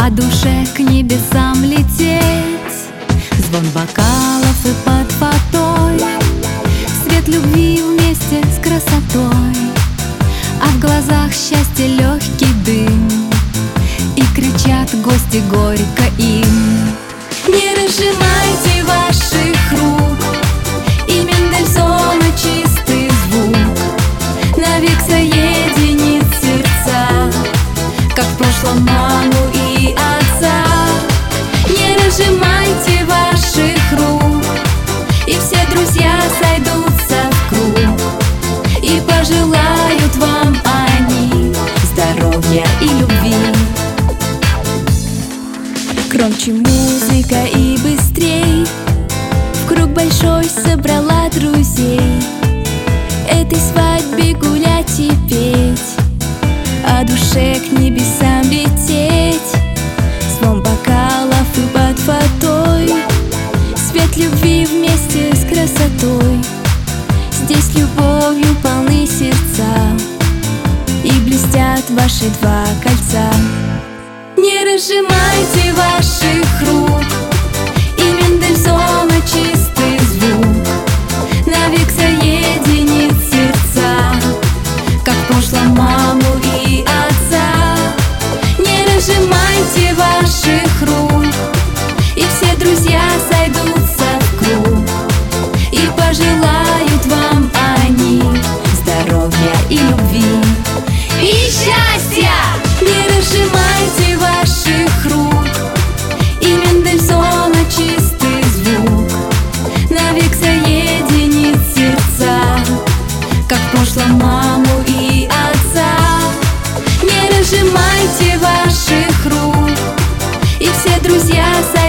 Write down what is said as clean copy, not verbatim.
а душе к небесам лететь. Звон бокалов и под фатой, свет любви вместе с красотой, а в глазах счастья легкий дым, и кричат гости горько им: не разжимайте ваших рук, и Мендельсона чистый звук навек соединит сердца, как в прошлом маму и отца. Не разжимайте ваших рук, и все друзья сойдутся в круг, и пожелают вам они здоровья и любви. Громче музыка и быстрей, в круг большой собрала друзей. Этой свадьбе гулять и петь, а душе к небесам лететь. Звон бокалов и под фатой, свет любви вместе с красотой. Здесь любовью полны сердца, и блестят ваши два кольца. Не разжимайте ваших рук, и Мендельсона чистый звук навек соединит сердца, как в прошлом маму и отца. Не разжимайте ваших рук, и все друзья сойдутся в круг, и пожелают вам они здоровья и любви и счастья. Не разжимайте ваших рук, и Мендельсона чистый звук навек соединит сердца, как в прошлом маму и отца. Не разжимайте ваших рук, и все друзья